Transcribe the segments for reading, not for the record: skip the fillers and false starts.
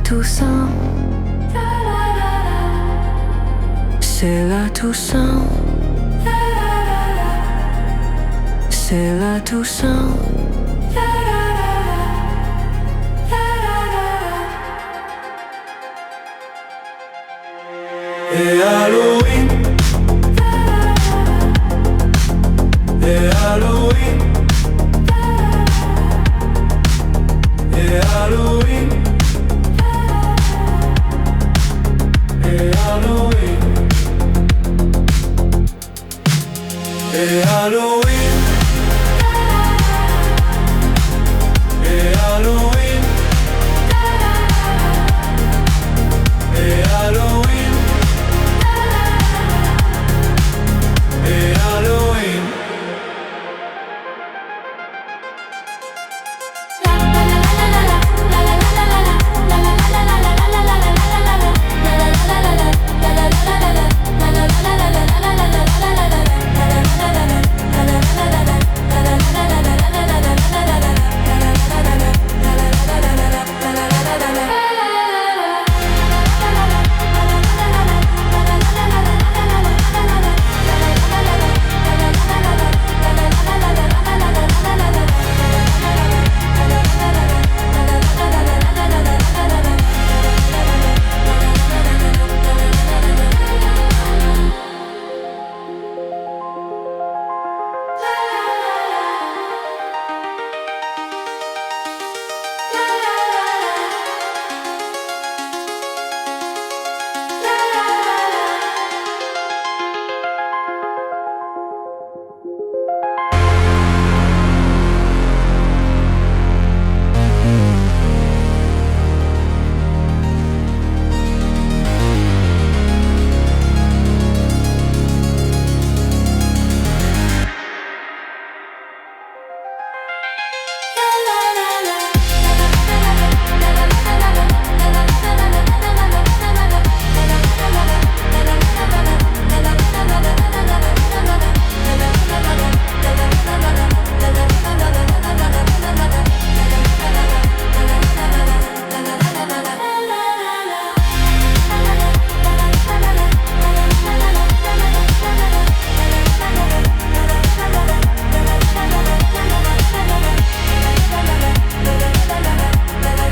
Toussaint. C'est la Toussaint. C'est la Toussaint. Et Halloween, et Halloween, et Halloween, et Halloween, et Halloween, et Halloween, et Halloween. Et Halloween.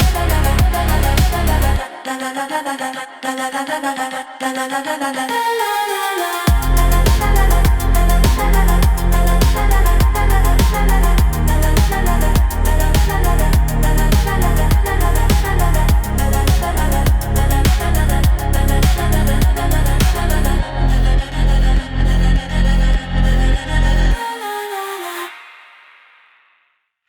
La la la la la la la la la la la la la la la la la.